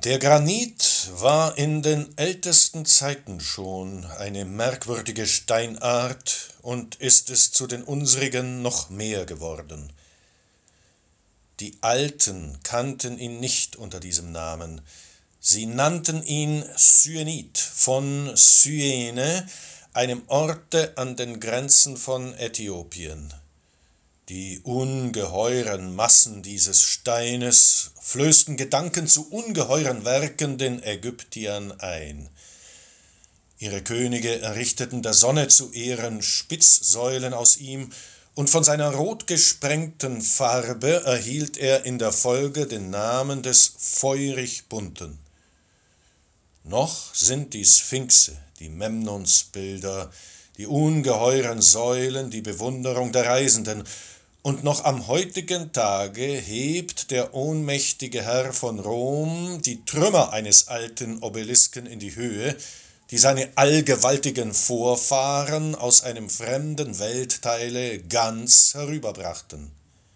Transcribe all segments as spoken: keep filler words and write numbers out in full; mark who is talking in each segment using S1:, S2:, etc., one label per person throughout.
S1: Der Granit war in den ältesten Zeiten schon eine merkwürdige Steinart und ist es zu den unsrigen noch mehr geworden. Die Alten kannten ihn nicht unter diesem Namen. Sie nannten ihn Syenit von Syene, einem Orte an den Grenzen von Äthiopien. Die ungeheuren Massen dieses Steines flößten Gedanken zu ungeheuren Werken den Ägyptiern ein. Ihre Könige errichteten der Sonne zu Ehren Spitzsäulen aus ihm, und von seiner rot gesprengten Farbe erhielt er in der Folge den Namen des feurig bunten. Noch sind die Sphinxe, die Memnonsbilder, die ungeheuren Säulen die Bewunderung der Reisenden, und noch am heutigen Tage hebt der ohnmächtige Herr von Rom die Trümmer eines alten Obelisken in die Höhe, die seine allgewaltigen Vorfahren aus einem fremden Weltteile ganz herüberbrachten.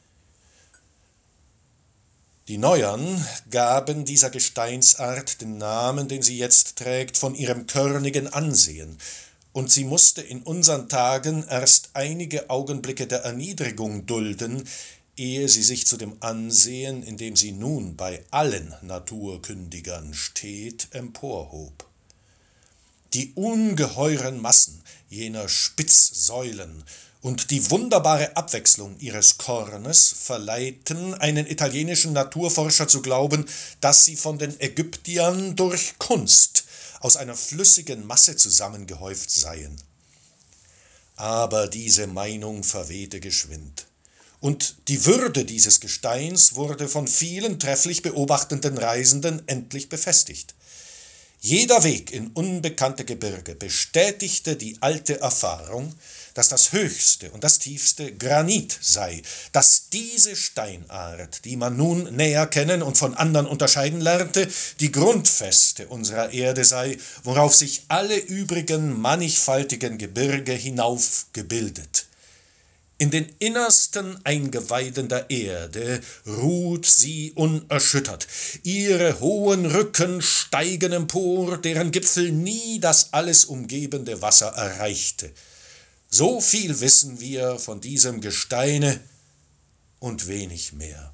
S1: Die Neuern gaben dieser Gesteinsart den Namen, den sie jetzt trägt, von ihrem körnigen Ansehen, und sie musste in unseren Tagen erst einige Augenblicke der Erniedrigung dulden, ehe sie sich zu dem Ansehen, in dem sie nun bei allen Naturkündigern steht, emporhob. Die ungeheuren Massen jener Spitzsäulen und die wunderbare Abwechslung ihres Kornes verleiten einen italienischen Naturforscher zu glauben, dass sie von den Ägyptiern durch Kunst aus einer flüssigen Masse zusammengehäuft seien. Aber diese Meinung verwehte geschwind, und die Würde dieses Gesteins wurde von vielen trefflich beobachtenden Reisenden endlich befestigt. Jeder Weg in unbekannte Gebirge bestätigte die alte Erfahrung, dass das höchste und das tiefste Granit sei, dass diese Steinart, die man nun näher kennen und von anderen unterscheiden lernte, die Grundfeste unserer Erde sei, worauf sich alle übrigen mannigfaltigen Gebirge hinaufgebildet. In den innersten Eingeweiden der Erde ruht sie unerschüttert. Ihre hohen Rücken steigen empor, deren Gipfel nie das alles umgebende Wasser erreichte. So viel wissen wir von diesem Gesteine und wenig mehr.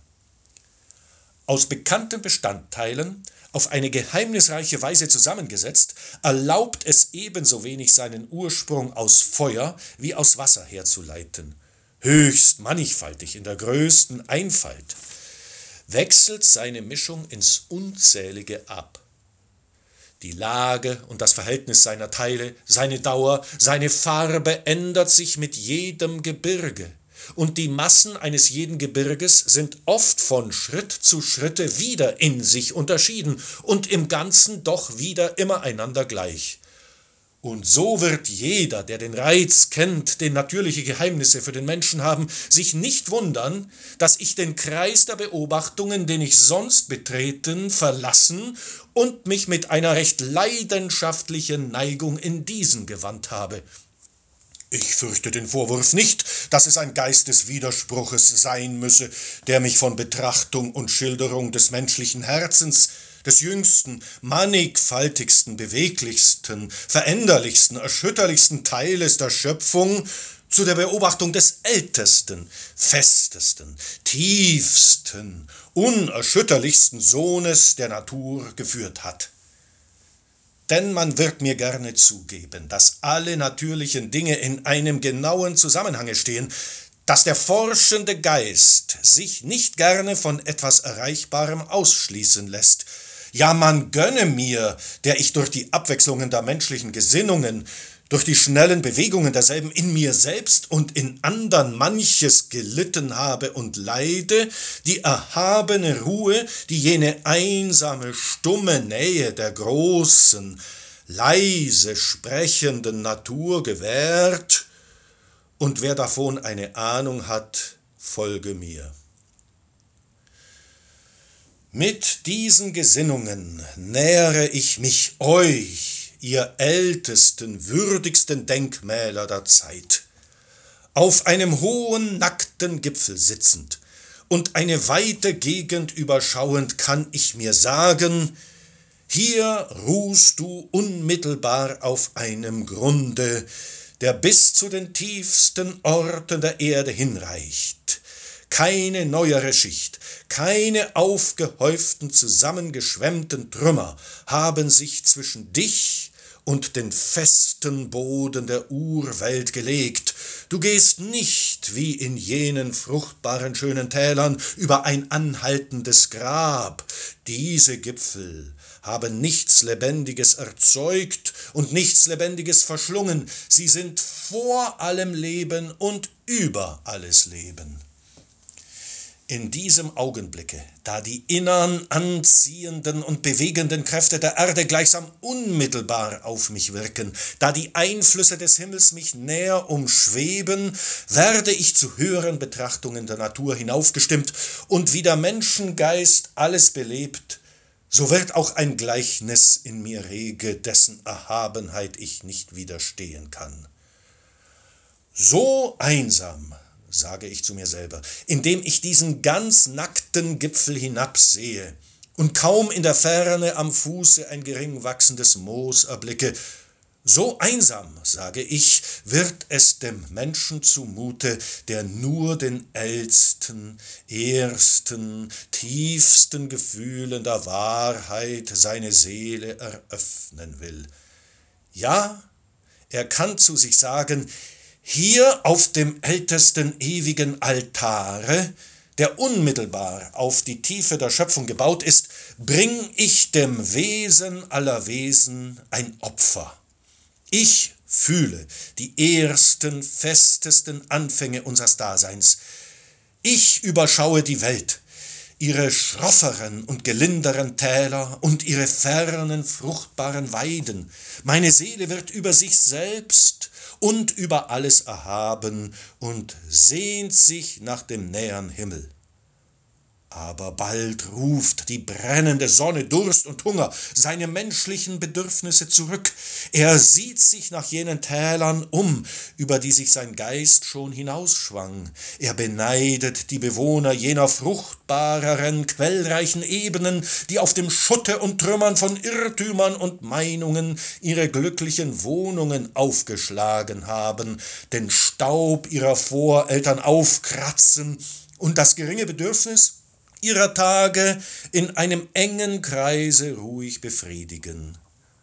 S1: Aus bekannten Bestandteilen, auf eine geheimnisreiche Weise zusammengesetzt, erlaubt es ebenso wenig seinen Ursprung aus Feuer wie aus Wasser herzuleiten. Höchst mannigfaltig in der größten Einfalt, wechselt seine Mischung ins Unzählige ab. Die Lage und das Verhältnis seiner Teile, seine Dauer, seine Farbe ändert sich mit jedem Gebirge, und die Massen eines jeden Gebirges sind oft von Schritt zu Schritte wieder in sich unterschieden und im Ganzen doch wieder immer einander gleich. Und so wird jeder, der den Reiz kennt, den natürliche Geheimnisse für den Menschen haben, sich nicht wundern, dass ich den Kreis der Beobachtungen, den ich sonst betreten, verlassen und mich mit einer recht leidenschaftlichen Neigung in diesen gewandt habe. Ich fürchte den Vorwurf nicht, dass es ein Geist des Widerspruches sein müsse, der mich von Betrachtung und Schilderung des menschlichen Herzens, des jüngsten, mannigfaltigsten, beweglichsten, veränderlichsten, erschütterlichsten Teiles der Schöpfung zu der Beobachtung des ältesten, festesten, tiefsten, unerschütterlichsten Sohnes der Natur geführt hat. Denn man wird mir gerne zugeben, dass alle natürlichen Dinge in einem genauen Zusammenhange stehen, dass der forschende Geist sich nicht gerne von etwas Erreichbarem ausschließen lässt. Ja, man gönne mir, der ich durch die Abwechslungen der menschlichen Gesinnungen, durch die schnellen Bewegungen derselben in mir selbst und in andern manches gelitten habe und leide, die erhabene Ruhe, die jene einsame, stumme Nähe der großen, leise sprechenden Natur gewährt, und wer davon eine Ahnung hat, folge mir. Mit diesen Gesinnungen nähere ich mich euch, ihr ältesten, würdigsten Denkmäler der Zeit. Auf einem hohen, nackten Gipfel sitzend und eine weite Gegend überschauend, kann ich mir sagen, Hier ruhst du unmittelbar auf einem Grunde, der bis zu den tiefsten Orten der Erde hinreicht. Keine neuere Schicht, keine aufgehäuften, zusammengeschwemmten Trümmer haben sich zwischen dich und den festen Boden der Urwelt gelegt. Du gehst nicht, wie in jenen fruchtbaren, schönen Tälern, über ein anhaltendes Grab. Diese Gipfel haben nichts Lebendiges erzeugt und nichts Lebendiges verschlungen. Sie sind vor allem Leben und über alles Leben. In diesem Augenblicke, da die innern, anziehenden und bewegenden Kräfte der Erde gleichsam unmittelbar auf mich wirken, da die Einflüsse des Himmels mich näher umschweben, werde ich zu höheren Betrachtungen der Natur hinaufgestimmt, und wie der Menschengeist alles belebt, so wird auch ein Gleichnis in mir rege, dessen Erhabenheit ich nicht widerstehen kann. So einsam, sage ich zu mir selber, indem ich diesen ganz nackten Gipfel hinabsehe und kaum in der Ferne am Fuße ein gering wachsendes Moos erblicke, so einsam, sage ich, wird es dem Menschen zumute, der nur den ältesten, ersten, tiefsten Gefühlen der Wahrheit seine Seele eröffnen will. Ja, er kann zu sich sagen: Hier auf dem ältesten ewigen Altare, der unmittelbar auf die Tiefe der Schöpfung gebaut ist, bring ich dem Wesen aller Wesen ein Opfer. Ich fühle die ersten, festesten Anfänge unseres Daseins. Ich überschaue die Welt, ihre schrofferen und gelinderen Täler und ihre fernen, fruchtbaren Weiden. Meine Seele wird über sich selbst und über alles erhaben und sehnt sich nach dem nähern Himmel. Aber bald ruft die brennende Sonne Durst und Hunger, seine menschlichen Bedürfnisse zurück. Er sieht sich nach jenen Tälern um, über die sich sein Geist schon hinausschwang. Er beneidet die Bewohner jener fruchtbareren, quellreichen Ebenen, die auf dem Schutte und Trümmern von Irrtümern und Meinungen ihre glücklichen Wohnungen aufgeschlagen haben, den Staub ihrer Voreltern aufkratzen und das geringe Bedürfnis ihrer Tage in einem engen Kreise ruhig befriedigen.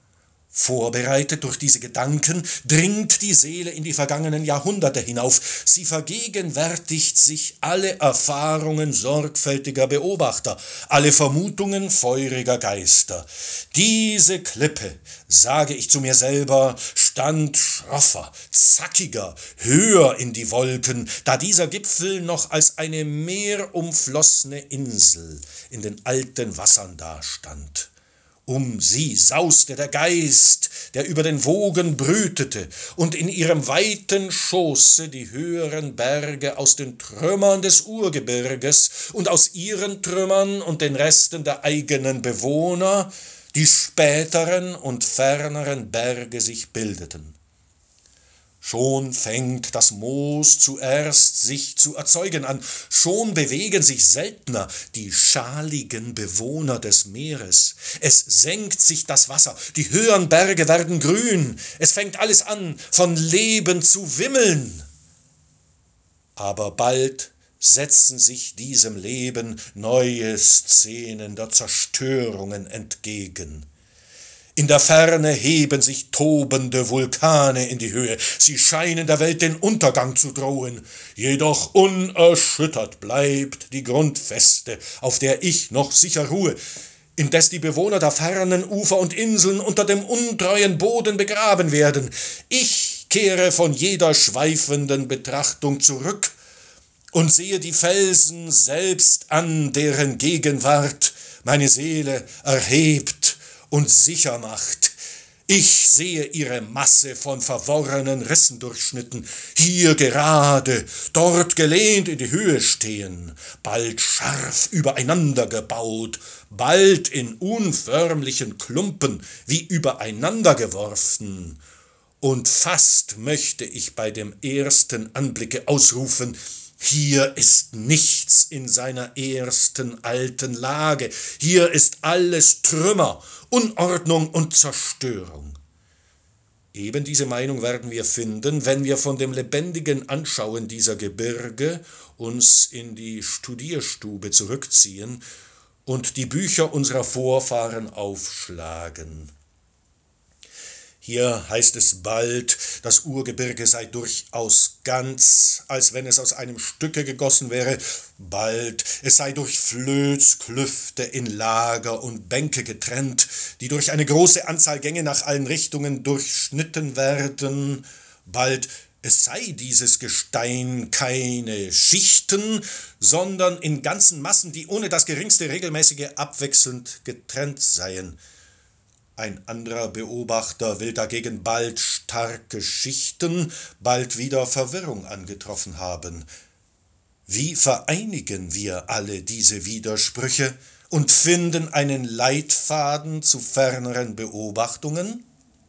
S1: Vorbereitet durch diese Gedanken dringt die Seele in die vergangenen Jahrhunderte hinauf. Sie vergegenwärtigt sich alle Erfahrungen sorgfältiger Beobachter, alle Vermutungen feuriger Geister. Diese Klippe, sage ich zu mir selber, stand schroffer, zackiger, höher in die Wolken, da dieser Gipfel noch als eine meerumflossene Insel in den alten Wassern dastand. Um sie sauste der Geist, der über den Wogen brütete, und in ihrem weiten Schoße die höheren Berge aus den Trümmern des Urgebirges und aus ihren Trümmern und den Resten der eigenen Bewohner die späteren und ferneren Berge sich bildeten. Schon fängt das Moos zuerst sich zu erzeugen an, schon bewegen sich seltener die schaligen Bewohner des Meeres. Es senkt sich das Wasser, die höheren Berge werden grün, es fängt alles an, von Leben zu wimmeln. Aber bald setzen sich diesem Leben neue Szenen der Zerstörungen entgegen. In der Ferne heben sich tobende Vulkane in die Höhe. Sie scheinen der Welt den Untergang zu drohen. Jedoch unerschüttert bleibt die Grundfeste, auf der ich noch sicher ruhe, indes die Bewohner der fernen Ufer und Inseln unter dem untreuen Boden begraben werden. Ich kehre von jeder schweifenden Betrachtung zurück und sehe die Felsen selbst an, deren Gegenwart meine Seele erhebt und sicher macht. Ich sehe ihre Masse von verworrenen Rissen durchschnitten, hier gerade, dort gelehnt in die Höhe stehen, bald scharf übereinander gebaut, bald in unförmlichen Klumpen wie übereinander geworfen. Und fast möchte ich bei dem ersten Anblicke ausrufen: Hier ist nichts in seiner ersten alten Lage, hier ist alles Trümmer, Unordnung und Zerstörung. Eben diese Meinung werden wir finden, wenn wir von dem lebendigen Anschauen dieser Gebirge uns in die Studierstube zurückziehen und die Bücher unserer Vorfahren aufschlagen. Hier heißt es bald, das Urgebirge sei durchaus ganz, als wenn es aus einem Stücke gegossen wäre, bald, es sei durch Flößklüfte in Lager und Bänke getrennt, die durch eine große Anzahl Gänge nach allen Richtungen durchschnitten werden, bald, es sei dieses Gestein keine Schichten, sondern in ganzen Massen, die ohne das geringste regelmäßige abwechselnd getrennt seien. Ein anderer Beobachter will dagegen bald starke Schichten, bald wieder Verwirrung angetroffen haben. Wie vereinigen wir alle diese Widersprüche und finden einen Leitfaden zu ferneren Beobachtungen?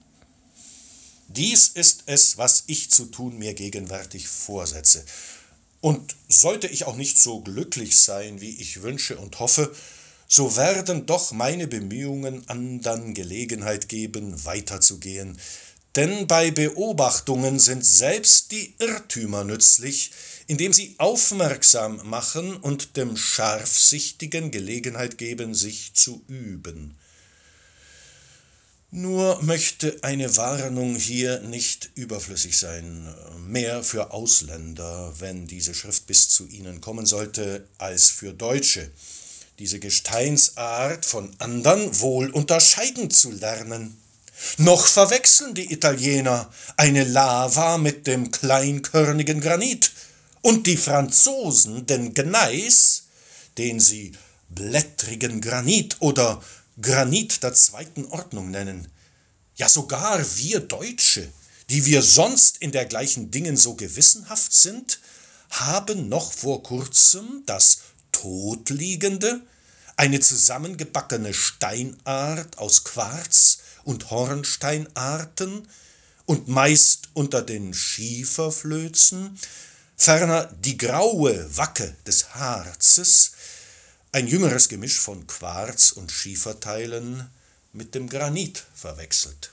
S1: Dies ist es, was ich zu tun mir gegenwärtig vorsetze. Und sollte ich auch nicht so glücklich sein, wie ich wünsche und hoffe, so werden doch meine Bemühungen andern Gelegenheit geben, weiterzugehen. Denn bei Beobachtungen sind selbst die Irrtümer nützlich, indem sie aufmerksam machen und dem Scharfsichtigen Gelegenheit geben, sich zu üben. Nur möchte eine Warnung hier nicht überflüssig sein, mehr für Ausländer, wenn diese Schrift bis zu ihnen kommen sollte, als für Deutsche, diese Gesteinsart von andern wohl unterscheiden zu lernen. Noch verwechseln die Italiener eine Lava mit dem kleinkörnigen Granit und die Franzosen den Gneis, den sie blättrigen Granit oder Granit der zweiten Ordnung nennen. Ja, sogar wir Deutsche, die wir sonst in dergleichen Dingen so gewissenhaft sind, haben noch vor kurzem das Totliegende, eine zusammengebackene Steinart aus Quarz und Hornsteinarten und meist unter den Schieferflözen, ferner die graue Wacke des Harzes, ein jüngeres Gemisch von Quarz und Schieferteilen, mit dem Granit verwechselt.